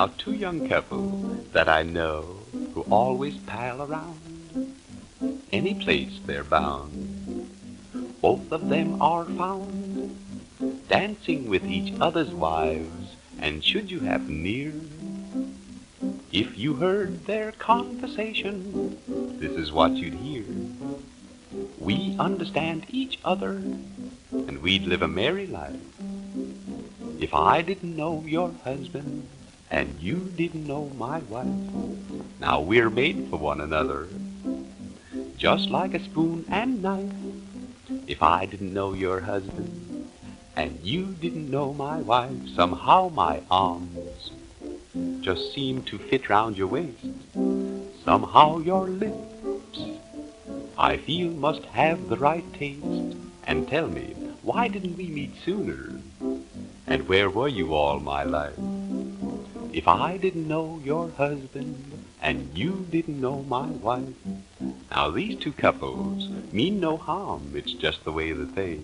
Now two young couples that I know who always pal around. Any place they're bound, both of them are found dancing with each other's wives. And should you happen near, if you heard their conversation, this is what you'd hear. We understand each other, and we'd live a merry life. If I didn't know your husband, and you didn't know my wife. Now we're made for one another, just like a spoon and knife. If I didn't know your husband, and you didn't know my wife, somehow my arms just seem to fit round your waist. Somehow your lips, I feel, must have the right taste. And tell me, why didn't we meet sooner? And where were you all my life? If I didn't know your husband, and you didn't know my wife. Now these two couples mean no harm, it's just the way that they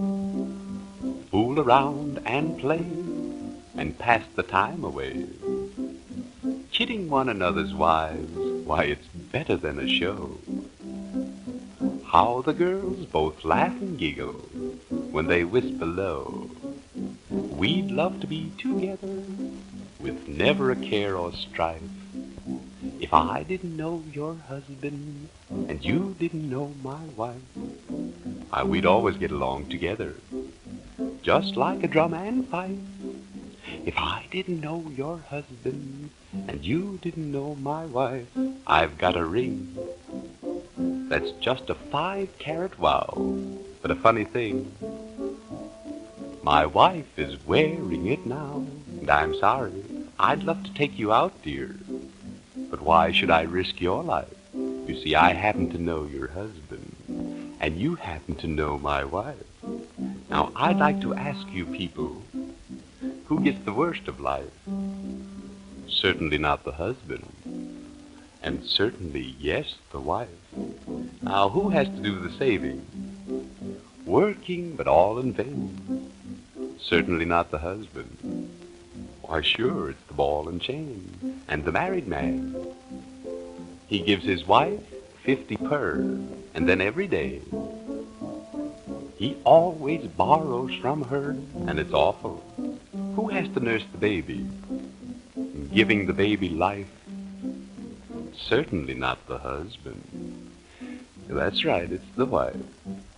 fool around and play, and pass the time away. Kidding one another's wives, why it's better than a show. How the girls both laugh and giggle when they whisper low. We'd love to be together with never a care or strife. If I didn't know your husband, and you didn't know my wife, we'd always get along together, just like a drum and fife. If I didn't know your husband, and you didn't know my wife, I've got a ring that's just a 5-carat wow. But a funny thing, my wife is wearing it now. And I'm sorry, I'd love to take you out, dear, but why should I risk your life? You see, I happen to know your husband, and you happen to know my wife. Now, I'd like to ask you people, who gets the worst of life? Certainly not the husband, and certainly, yes, the wife. Now, who has to do the saving? Working, but all in vain. Certainly not the husband. Why, sure, it's the ball and chain. And the married man, he gives his wife 50 per, and then every day he always borrows from her, and it's awful. Who has to nurse the baby, giving the baby life? Certainly not the husband. That's right, it's the wife.